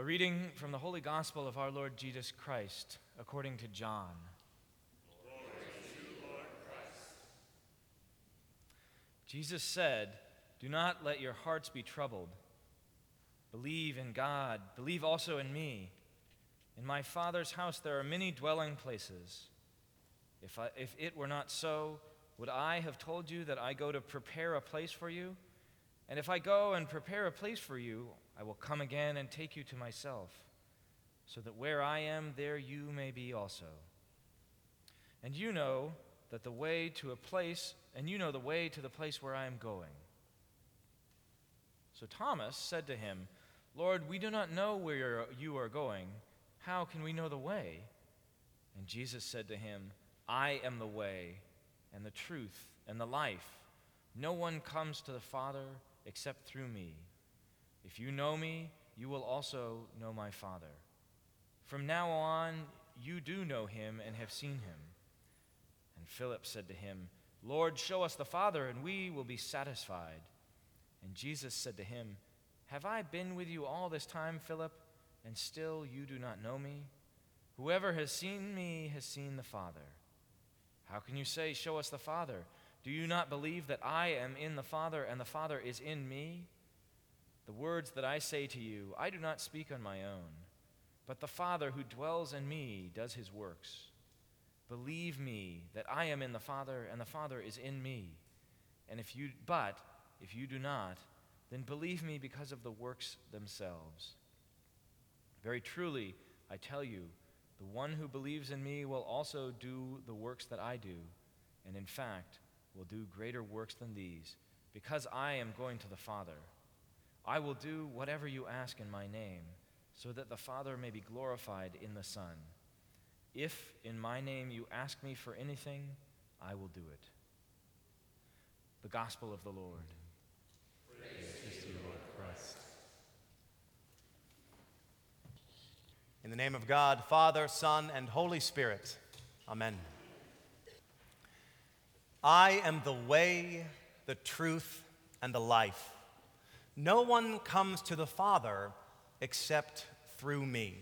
reading from the Holy Gospel of our Lord Jesus Christ, according to John. Glory to you, Lord Christ. Jesus said, "Do not let your hearts be troubled. Believe in God. Believe also in me. In my Father's house there are many dwelling places. If it were not so, would I have told you that I go to prepare a place for you? And if I go and prepare a place for you, I will come again and take you to myself, so that where I am, there you may be also. And you know the way to the place where I am going." So Thomas said to him, "Lord, we do not know where you are going. How can we know the way?" And Jesus said to him, "I am the way and the truth and the life. No one comes to the Father except through me. If you know me, you will also know my Father. From now on, you do know him and have seen him." And Philip said to him, "Lord, show us the Father, and we will be satisfied." And Jesus said to him, "Have I been with you all this time, Philip, and still you do not know me? Whoever has seen me has seen the Father. How can you say, 'Show us the Father'? Do you not believe that I am in the Father and the Father is in me? The words that I say to you, I do not speak on my own, but the Father who dwells in me does his works. Believe me that I am in the Father and the Father is in me. But if you do not, then believe me because of the works themselves. Very truly, I tell you, the one who believes in me will also do the works that I do, and in fact will do greater works than these, because I am going to the Father. I will do whatever you ask in my name, so that the Father may be glorified in the Son. If in my name you ask me for anything, I will do it." The Gospel of the Lord. Praise to you, Lord Christ. In the name of God, Father, Son, and Holy Spirit. Amen. I am the way, the truth, and the life. No one comes to the Father except through me.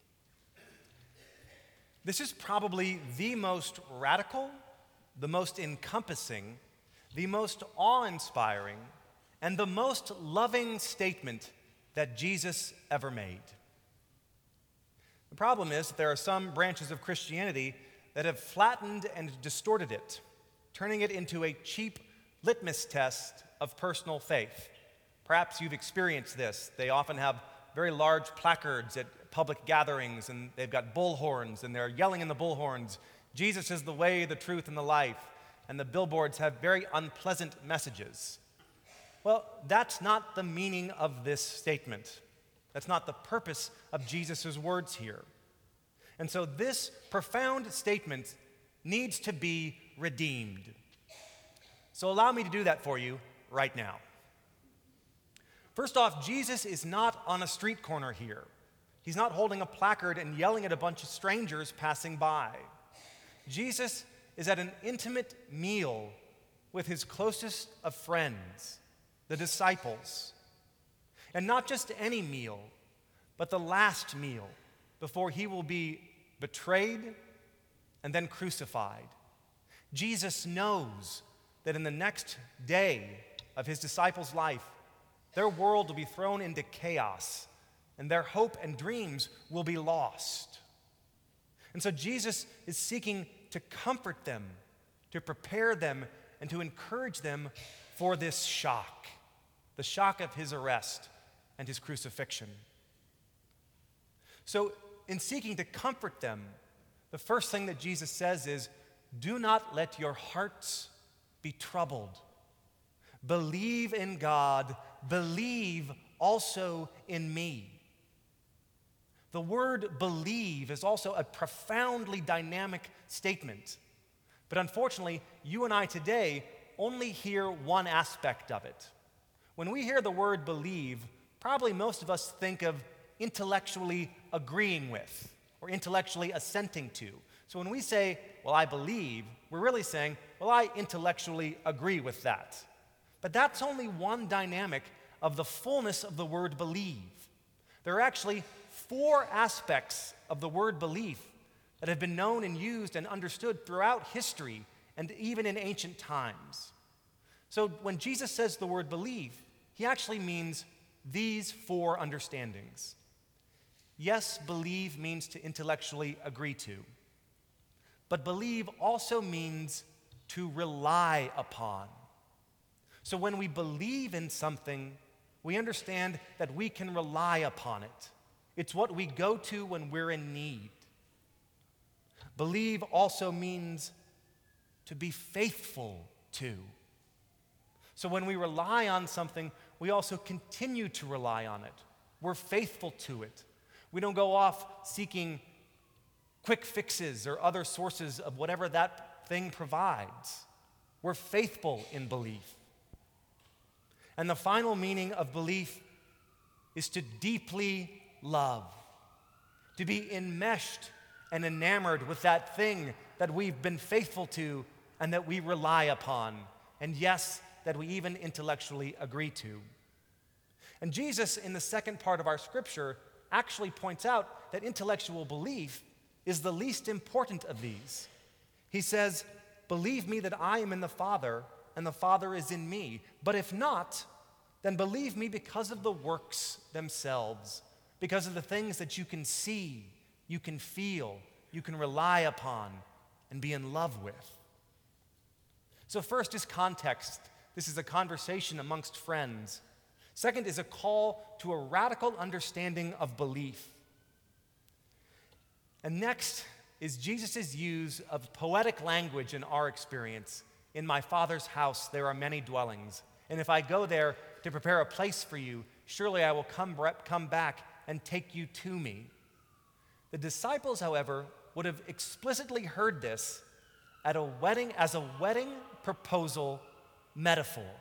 This is probably the most radical, the most encompassing, the most awe-inspiring, and the most loving statement that Jesus ever made. The problem is that there are some branches of Christianity that have flattened and distorted it, turning it into a cheap litmus test of personal faith. Perhaps you've experienced this. They often have very large placards at public gatherings, and they've got bullhorns, and they're yelling in the bullhorns, "Jesus is the way, the truth, and the life." And the billboards have very unpleasant messages. Well, that's not the meaning of this statement. That's not the purpose of Jesus' words here. And so this profound statement needs to be redeemed. So allow me to do that for you right now. First off, Jesus is not on a street corner here. He's not holding a placard and yelling at a bunch of strangers passing by. Jesus is at an intimate meal with his closest of friends, the disciples. And not just any meal, but the last meal before he will be betrayed and then crucified. Jesus knows that in the next day of his disciples' life, their world will be thrown into chaos, and their hope and dreams will be lost. And so Jesus is seeking to comfort them, to prepare them, and to encourage them for this shock, the shock of his arrest and his crucifixion. So in seeking to comfort them, the first thing that Jesus says is, "Do not let your hearts be troubled. Believe in God, believe also in me." The word believe is also a profoundly dynamic statement. But unfortunately, you and I today only hear one aspect of it. When we hear the word believe, probably most of us think of intellectually agreeing with or intellectually assenting to. So when we say, "Well, I believe," we're really saying, "Well, I intellectually agree with that." But that's only one dynamic of the fullness of the word believe. There are actually 4 aspects of the word belief that have been known and used and understood throughout history and even in ancient times. So when Jesus says the word believe, he actually means these 4 understandings. Yes, believe means to intellectually agree to, but believe also means to rely upon. So when we believe in something, we understand that we can rely upon it. It's what we go to when we're in need. Believe also means to be faithful to. So when we rely on something, we also continue to rely on it. We're faithful to it. We don't go off seeking quick fixes or other sources of whatever that thing provides. We're faithful in belief. And the final meaning of belief is to deeply love, to be enmeshed and enamored with that thing that we've been faithful to and that we rely upon, and yes, that we even intellectually agree to. And Jesus, in the second part of our scripture, actually points out that intellectual belief is the least important of these. He says, "Believe me that I am in the Father, and the Father is in me. But if not, then believe me because of the works themselves, because of the things that you can see, you can feel, you can rely upon, and be in love with." So first is context. This is a conversation amongst friends. Second is a call to a radical understanding of belief. And next is Jesus' use of poetic language in our experience. In my Father's house there are many dwellings, and if I go there to prepare a place for you, surely I will come back and take you to me. The disciples, however, would have explicitly heard this at a wedding as a wedding proposal metaphor.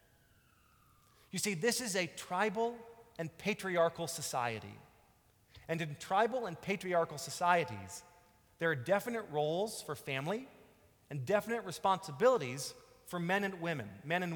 You see, this is a tribal and patriarchal society. And in tribal and patriarchal societies, there are definite roles for family and definite responsibilities for men and women.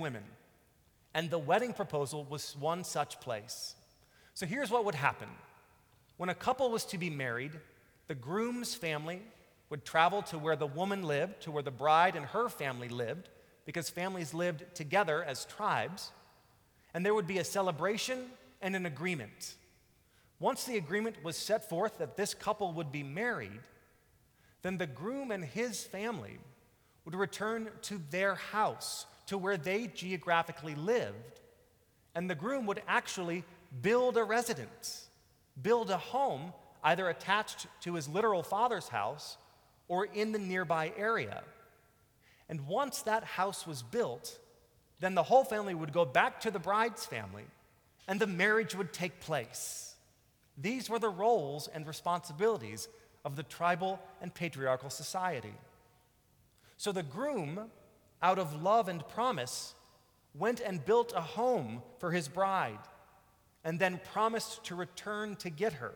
And the wedding proposal was one such place. So here's what would happen. When a couple was to be married, the groom's family would travel to where the woman lived, to where the bride and her family lived, because families lived together as tribes, and there would be a celebration and an agreement. Once the agreement was set forth that this couple would be married, then the groom and his family would return to their house, to where they geographically lived, and the groom would actually build a residence, build a home either attached to his literal father's house or in the nearby area. And once that house was built, then the whole family would go back to the bride's family, and the marriage would take place. These were the roles and responsibilities of the tribal and patriarchal society. So the groom, out of love and promise, went and built a home for his bride, and then promised to return to get her.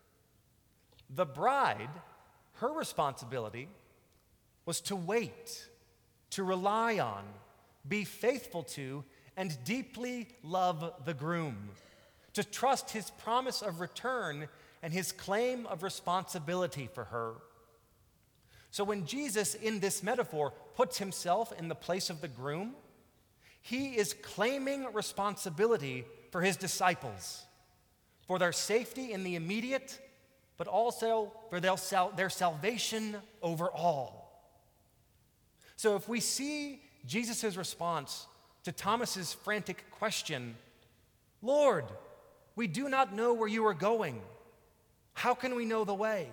The bride, her responsibility was to wait, to rely on, be faithful to, and deeply love the groom, to trust his promise of return and his claim of responsibility for her. So when Jesus, in this metaphor, puts himself in the place of the groom, he is claiming responsibility for his disciples, for their safety in the immediate, but also for their salvation overall. So if we see Jesus' response to Thomas's frantic question, "Lord, we do not know where you are going. How can we know the way?"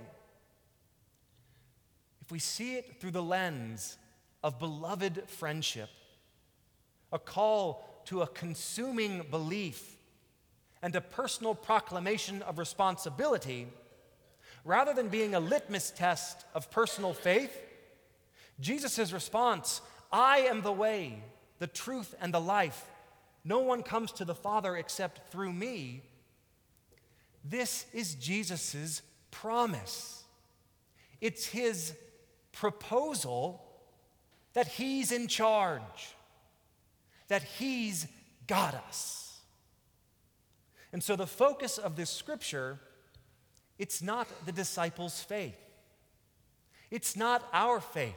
If we see it through the lens of beloved friendship, a call to a consuming belief, and a personal proclamation of responsibility, rather than being a litmus test of personal faith, Jesus' response, "I am the way, the truth, and the life. No one comes to the Father except through me." This is Jesus' promise. It's his proposal that he's in charge, that he's got us. And so the focus of this scripture It's not the disciples' faith. It's not our faith.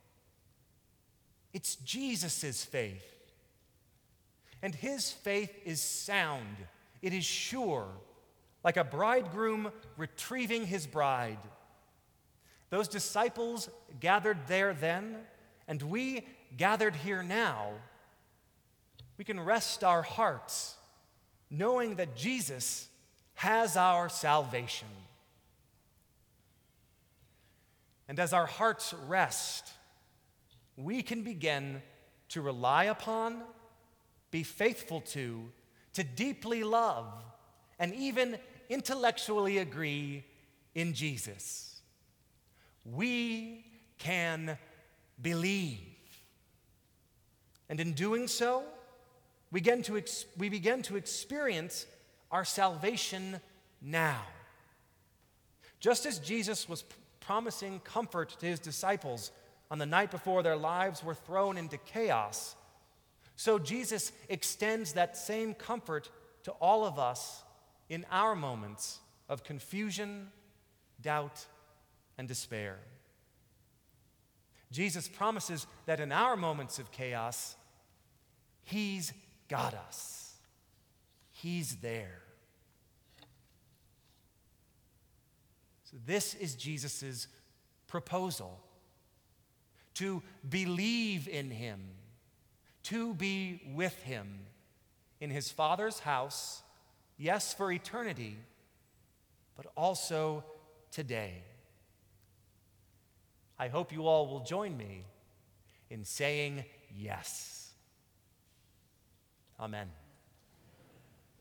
It's Jesus' faith. And his faith is sound. It is sure, like a bridegroom retrieving his bride. Those disciples gathered there then, and we gathered here now. We can rest our hearts knowing that Jesus has our salvation. And as our hearts rest, we can begin to rely upon, be faithful to deeply love, and even intellectually agree in Jesus. We can believe. And in doing so, we begin to experience our salvation now. Just as Jesus was promising comfort to his disciples on the night before their lives were thrown into chaos, so Jesus extends that same comfort to all of us in our moments of confusion, doubt, and despair. Jesus promises that in our moments of chaos, he's got us. He's there. So this is Jesus' proposal: to believe in him, to be with him in his Father's house, yes, for eternity, but also today. I hope you all will join me in saying yes. Amen.